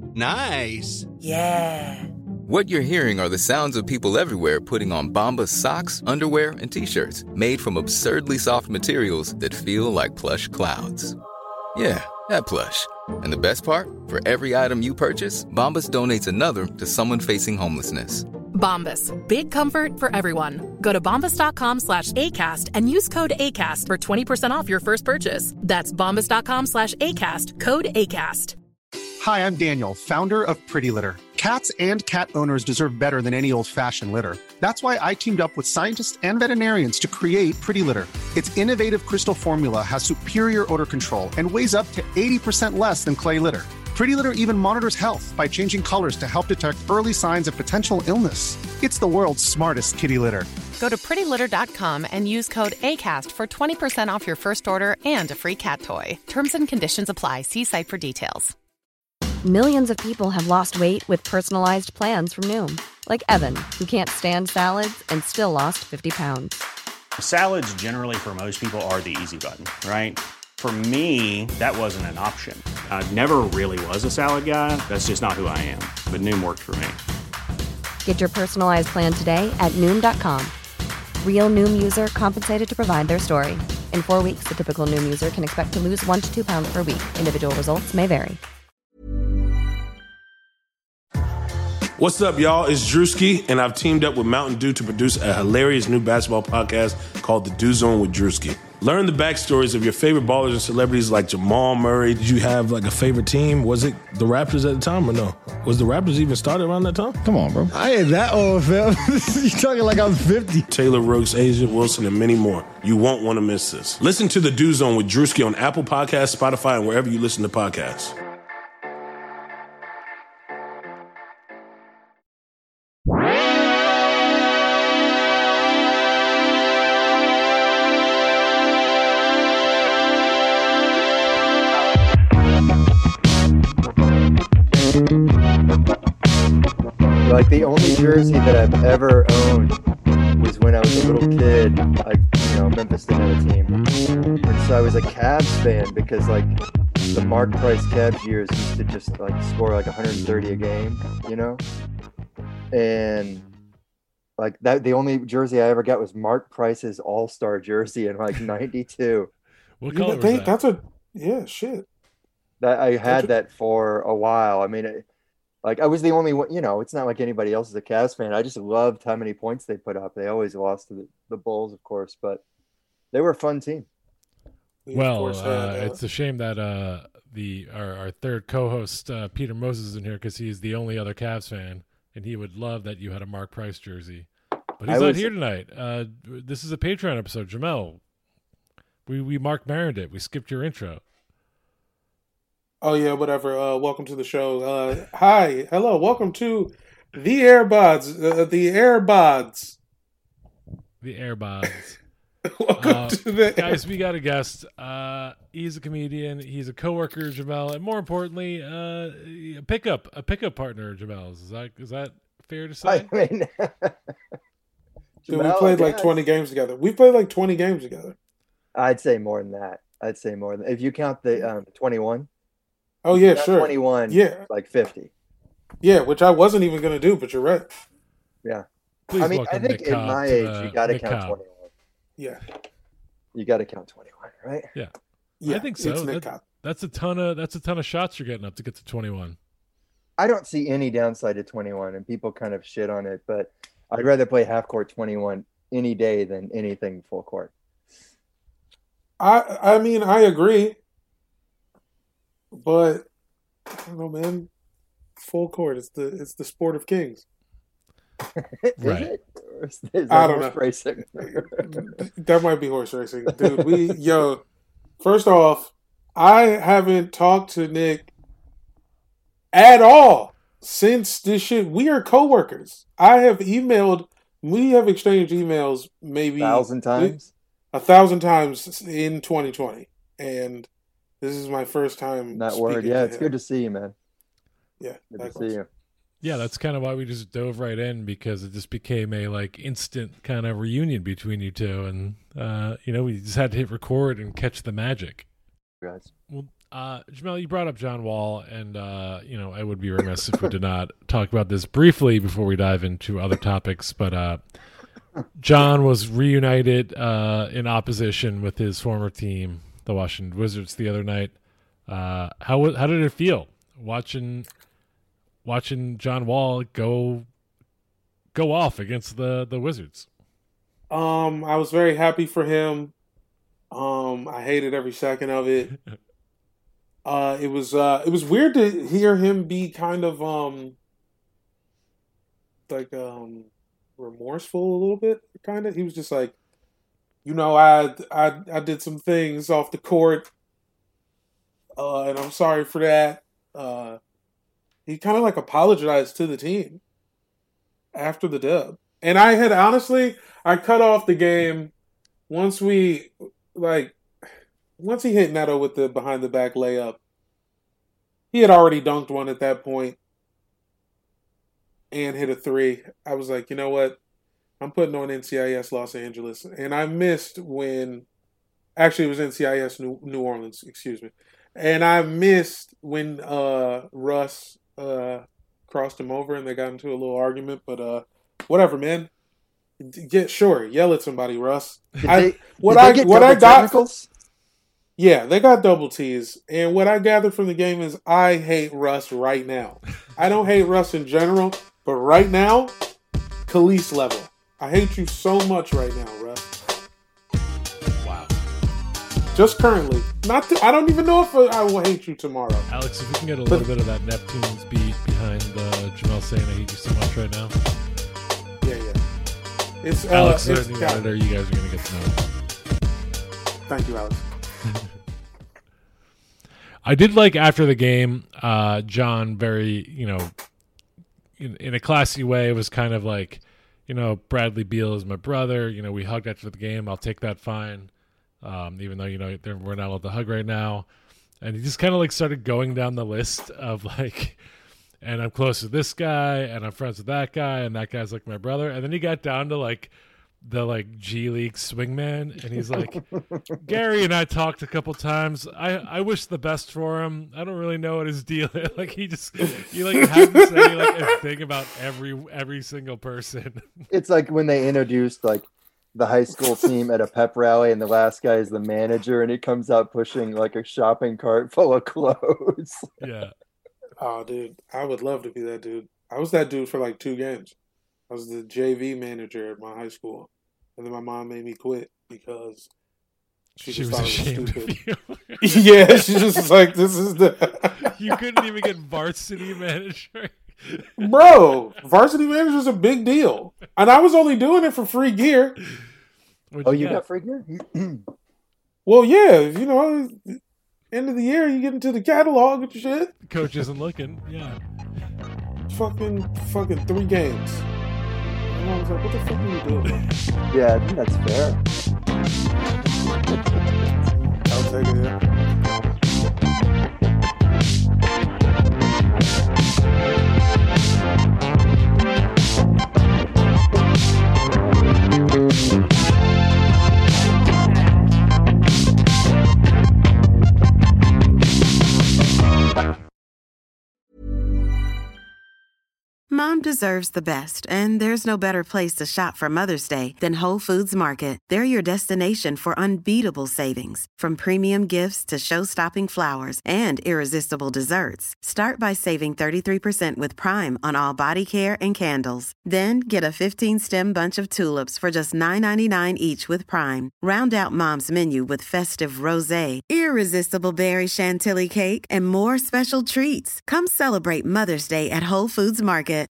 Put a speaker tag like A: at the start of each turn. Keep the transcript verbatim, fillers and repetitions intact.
A: Nice.
B: Yeah.
C: What you're hearing are the sounds of people everywhere putting on Bombas socks, underwear, and T-shirts made from absurdly soft materials that feel like plush clouds. Yeah, that plush. And the best part? For every item you purchase, Bombas donates another to someone facing homelessness.
D: Bombas. Big comfort for everyone. Go to bombas.com slash ACAST and use code ACAST for twenty percent off your first purchase. That's bombas.com slash ACAST. Code ACAST.
E: Hi, I'm Daniel, founder of Pretty Litter. Cats and cat owners deserve better than any old-fashioned litter. That's why I teamed up with scientists and veterinarians to create Pretty Litter. Its innovative crystal formula has superior odor control and weighs up to eighty percent less than clay litter. Pretty Litter even monitors health by changing colors to help detect early signs of potential illness. It's the world's smartest kitty litter.
F: Go to pretty litter dot com and use code ACAST for twenty percent off your first order and a free cat toy. Terms and conditions apply. See site for details.
G: Millions of people have lost weight with personalized plans from Noom. Like Evan, who can't stand salads and still lost fifty pounds.
H: Salads generally for most people are the easy button, right? For me, that wasn't an option. I never really was a salad guy. That's just not who I am. But Noom worked for me.
G: Get your personalized plan today at Noom dot com. Real Noom user compensated to provide their story. In four weeks, the typical Noom user can expect to lose one to two pounds per week. Individual results may vary.
I: What's up, y'all? It's Drewski, and I've teamed up with Mountain Dew to produce a hilarious new basketball podcast called The Dew Zone with Drewski. Learn the backstories of your favorite ballers and celebrities like Jamal Murray.
J: Did you have like a favorite team? Was it the Raptors at the time or no? Was the Raptors even started around that time?
K: Come on, bro. I ain't that old, Phil. You talking like I'm fifty.
I: Taylor Rooks, Asia Wilson, and many more. You won't want to miss this. Listen to The Dew Zone with Drewski on Apple Podcasts, Spotify, and wherever you listen to podcasts.
L: Like the only jersey that I've ever owned was when I was a little kid. I, you know, Memphis didn't have a team, and so I was a Cavs fan because like the Mark Price Cavs years used to just like score like one hundred thirty a game, you know, and like that. The only jersey I ever got was Mark Price's All Star jersey in like ninety-two.
M: What color was that?
N: That's a yeah, shit.
L: That I had that for a while. I mean. It, Like I was the only one, you know, it's not like anybody else is a Cavs fan. I just loved how many points they put up. They always lost to the, the Bulls, of course, but they were a fun team.
M: Well, uh, uh, it's a shame that uh, the our, our third co-host, uh, Peter Moses, is in here because he's the only other Cavs fan, and he would love that you had a Mark Price jersey. But he's I not was, here tonight. Uh, this is a Patreon episode. Jamel, we, we Mark Maroned it. We skipped your intro.
N: Oh, yeah, whatever. Uh, welcome to the show. Uh, hi. Hello. Welcome to the Airbods. Uh, the Airbods.
M: The Airbods.
N: welcome
M: uh,
N: to the
M: Guys, we got a guest. Uh, he's a comedian. He's a coworker, Jamel. And more importantly, uh, a pickup a pickup partner, Jamel. Is that is that fair to say?
L: I mean,
N: Dude, we played like twenty games together. We played like twenty games together.
L: I'd say more than that. I'd say more than if you count the um, twenty-one.
N: Oh, yeah, sure.
L: twenty-one,
N: yeah.
L: Like fifty.
N: Yeah, which I wasn't even going to do, but you're right.
L: Yeah.
M: Please
L: I mean, I think
M: Nick
L: in
M: Cobb
L: my
M: to,
L: age,
M: uh,
L: you got to
M: Nick
L: count
M: Cobb.
L: twenty-one.
N: Yeah.
L: You got to count twenty-one, right?
M: Yeah.
N: Yeah,
M: I think so.
N: it's Nick
M: That,
N: Cobb.
M: that's a ton of that's a ton of shots you're getting up to get to twenty-one.
L: I don't see any downside to twenty-one, and people kind of shit on it, but I'd rather play half court twenty-one any day than anything full court.
N: I I mean, I agree. But I don't know, man. Full court. It's the it's the sport of kings.
M: Right.
L: Is it? Or is that
N: I don't
L: horse
N: know.
L: Racing?
N: That might be horse racing, dude. We yo. First off, I haven't talked to Nick at all since this shit. We are coworkers. I have emailed. We have exchanged emails maybe
L: A thousand times.
N: A thousand times in twenty twenty, and this is my first time.
L: That word,
N: speaking
L: yeah.
N: to
L: It's
N: him.
L: good to see you, man.
N: Yeah,
L: Good to
N: likewise.
L: see you.
M: Yeah, that's kind of why we just dove right in because it just became a like instant kind of reunion between you two, and uh, you know we just had to hit record and catch the magic.
L: Guys.
M: Well, Uh, Jamel, you brought up John Wall, and uh, you know I would be remiss if we did not talk about this briefly before we dive into other topics. But uh, John was reunited uh, in opposition with his former team, the Washington Wizards, the other night. Uh, how how did it feel watching watching John Wall go go off against the, the Wizards?
N: Um, I was very happy for him. Um, I hated every second of it. Uh, it was uh, it was weird to hear him be kind of um, like um, remorseful a little bit. Kind of, he was just like, you know, I I I did some things off the court, uh, and I'm sorry for that. Uh, he kind of like apologized to the team after the dub, and I had honestly, I cut off the game once we like. Once he hit Neto with the behind-the-back layup, he had already dunked one at that point and hit a three. I was like, you know what? I'm putting on N C I S Los Angeles. And I missed when – actually, it was N C I S New, New Orleans, excuse me. And I missed when uh, Russ uh, crossed him over and they got into a little argument. But uh, whatever, man. Get sure, yell at somebody, Russ.
L: Did
N: I,
L: they,
N: what
L: did
N: I
L: they get
N: what
L: double
N: I got
L: technicals?
N: Yeah, they got double T's. And what I gathered from the game is I hate Russ right now. I don't hate Russ in general, but right now, Khalees level. I hate you so much right now, Russ.
M: Wow.
N: Just currently. Not. To, I don't even know if I will hate you tomorrow.
M: Alex, if we can get a little bit of that Neptunes beat behind uh, Jamel saying I hate you so much right now.
N: Yeah, yeah. It's uh,
M: Alex,
N: it's,
M: the editor, you guys are going to get to know.
N: Thank you, Alex.
M: I did like after the game, uh, John very, you know, in, in a classy way, was kind of like, you know, Bradley Beal is my brother. You know, we hugged after the game. I'll take that fine, um, even though, you know, we're not allowed to hug right now. And he just kind of like started going down the list of like, and I'm close to this guy, and I'm friends with that guy, and that guy's like my brother. And then he got down to like the like G League swingman, and he's like, Gary and I talked a couple times. I, I wish the best for him. I don't really know what his deal is. Like he just he like had to say like a thing about every every single person.
L: It's like when they introduced like the high school team at a pep rally, and the last guy is the manager, and he comes out pushing like a shopping cart full of clothes.
M: Yeah.
N: Oh, dude, I would love to be that dude. I was that dude for like two games. I was the J V manager at my high school, and then my mom made me quit because she,
M: she
N: just
M: was
N: thought
M: ashamed
N: it was stupid.
M: of you.
N: Yeah, she just was like, "This is the."
M: You couldn't even get varsity manager,
N: bro. Varsity manager is a big deal, and I was only doing it for free gear.
L: What'd oh, you, you got free gear?
N: Well, yeah, you know, end of the year, you get into the catalog and shit.
M: Coach isn't looking. Yeah.
N: Fucking, fucking three games. And I was like, what the fuck are you doing?
L: Yeah, I think that's fair.
N: I'll take it, yeah.
A: Mom deserves the best, and there's no better place to shop for Mother's Day than Whole Foods Market. They're your destination for unbeatable savings, from premium gifts to show-stopping flowers and irresistible desserts. Start by saving thirty-three percent with Prime on all body care and candles. Then get a fifteen-stem bunch of tulips for just nine ninety-nine each with Prime. Round out Mom's menu with festive rosé, irresistible berry chantilly cake, and more special treats. Come celebrate Mother's Day at Whole Foods Market.